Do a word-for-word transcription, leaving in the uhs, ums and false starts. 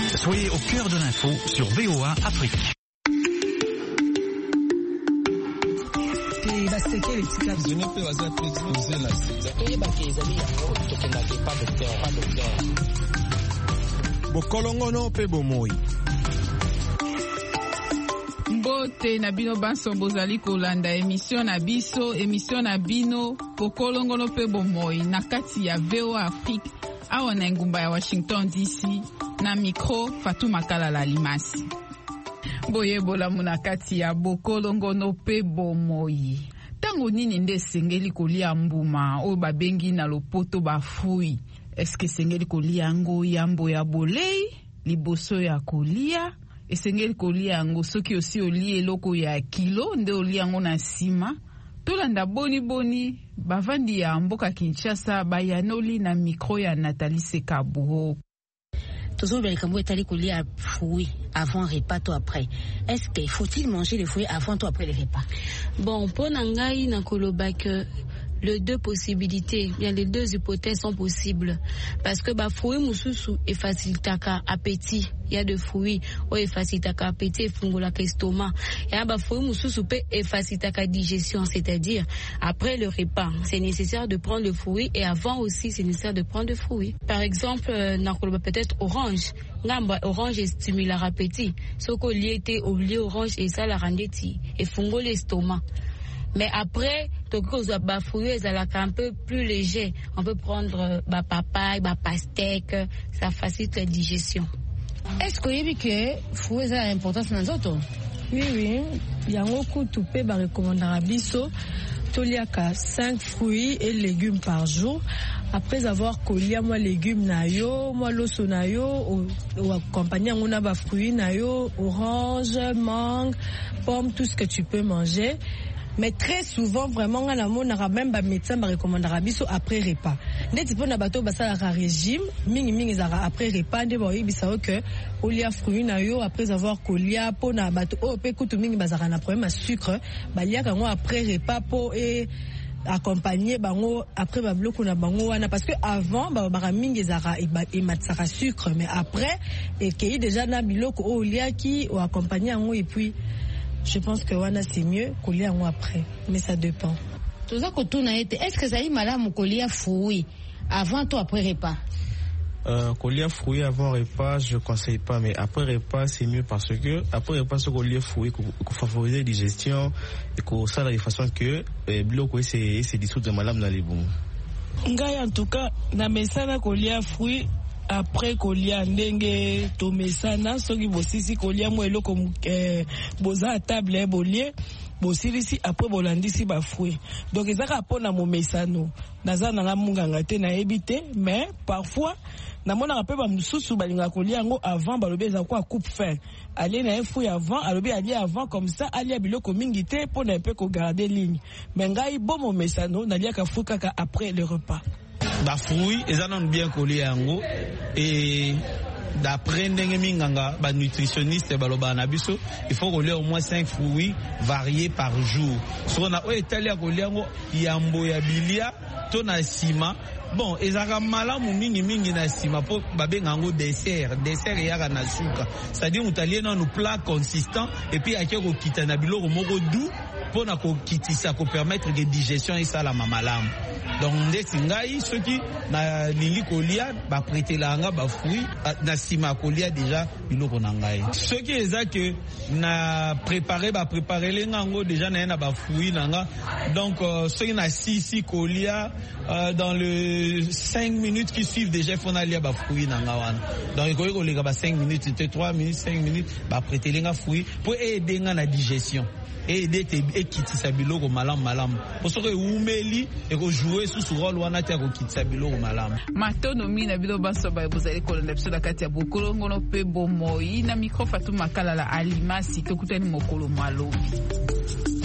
Soyez au cœur de l'info sur V O A Afrique. Bokolongono pe bomoi. Mbote na bino banso bozali kolanda émission na biso émission na bino bokolongono pe bomoi na kati ya V O A Afrique awa na ngumba ya Washington D C na micro Fatou Makalala Limasi. Boyebola muna kati ya bokolongono pe bomoi. Tango nini nde sengeli kolia mbuma oyo babengi na lopoto bafui. Eske sengeli kolia ngo yambo ya bolei liboso ya kolia esengeli kolia yango soki osi olie eloko ya kilo nde olia ngo na sima tolanda boni boni bavandi ya mboka Kinshasa bayanoli na micro ya Nathalie Sekabuho. Toujours bien comme vous coller fruits avant repas ou après. Est-ce qu'il faut-il manger les fruits avant ou après les repas? Bon, pour nangai na koloba que les deux possibilités, bien les deux hypothèses sont possibles parce que bah fruits mususu et facilitaka appétit. Il y a des fruits où et facilitaka appétit fungola l'estomac. Il y a bah fruits mususu pe et facilitaka digestion, c'est-à-dire après le repas, c'est nécessaire de prendre le fruit et avant aussi c'est nécessaire de prendre le fruit. Par exemple, na koloba peut-être orange. Ngamba orange stimule l'appétit. Soko lié au lié orange et ça la rendeti et fungola l'estomac. Mais après, cause bah fruits un peu plus léger. On peut prendre bah papaye, bah pastèque, ça facilite la digestion. Est-ce que vous savez que fruits ont importance dans les autres? Oui, oui. Il y a beaucoup de pe ba recommandera biso. Toliaka cinq fruits et légumes par jour. Après avoir collé moi légumes na yo, moi loso na yo, ou accompagné on a ba fruits na yo, orange, mangue, pomme, tout ce que tu peux manger. Mais très souvent, vraiment, on a même des médecins qui recommandent biso après repas. Dès que on a bateau basa la régime, mingi mingi zara après repas, de boy bisao que olia fruits na yo après avoir colia po na bateau oh pe kutu mingi bazara na problème à sucre, balia kango après repas po et accompagner bango après ba bloc na bango wana parce que avant ba ba mingi zara et matsara sucre mais après et qu'il déjà na biloko olia qui ou accompagner ngo et puis je pense que wana c'est mieux coller un mois après, mais ça dépend. Tout ça que tout n'a été. Est-ce que ça y madame coller fruits avant ou après repas? Euh, coller fruits avant repas, je conseille pas, mais après repas c'est mieux parce que après repas ce coller fruits qu'on favoriser la digestion et qu'on ça de façon que bloc c'est c'est dissoudre madame dans les bons. Ngai en tout cas na mesana coller fruits après kolia ndenge tomesana soki bosisi kolia mo eloko eh, boza à table bolie bosilisi après bolandisi ba fruits donc ezaka pona momesano naza na munganga te na ebité mais parfois na mona pe ba mususu balinga kolia ngo avant balobi eza kwa coupe fin aller na fruit avant alobi ali avant comme ça ali biloko mingi te pona pe ko garder ligne mais ngai bo momesano nalia ka fruit kaka après le repas. Ba fruits ezana bien collé yango et d'après ndenge minganga ba nutritionniste baloba na biso il faut coller au moins cinq fruits variés par jour so on a o italia coller yango yambo ya bilia to na sima bon ezaka malamu mingi mingi na sima po babenga yango dessert dessert yaka na suka c'est-à-dire mutalie na nous plat consistant et puis akeko kita na biloko moko doux pour na ko kitisa ko permettre que digestion et ça la malamu. Donc ndeti ngai soki na lingi kolia ba prêter la nga ba fruit na sima kolia déjà biloko na ngai soki eza que na préparer ba préparer les ngango déjà na na ba fruit na nga donc euh, soki na sisi kolia euh, dans le cinq minutes qui suivent déjà faut na lia ba fruit na nga wana donc ikoki kolega ba cinq minutes c'était trois minutes cinq minutes ba prêter les nga fruit pour aider nga na digestion et d'être ekitisa biloko malamu malamu posoko eumeli eko jouer sous rôle wana tia ko kitisa biloko malamu matono mina bilo baso ba bozali kolanda biso na kati ya bokolongono pe bomoi na micro Fatou Makalala Alimasi kokutani mokolo malobi.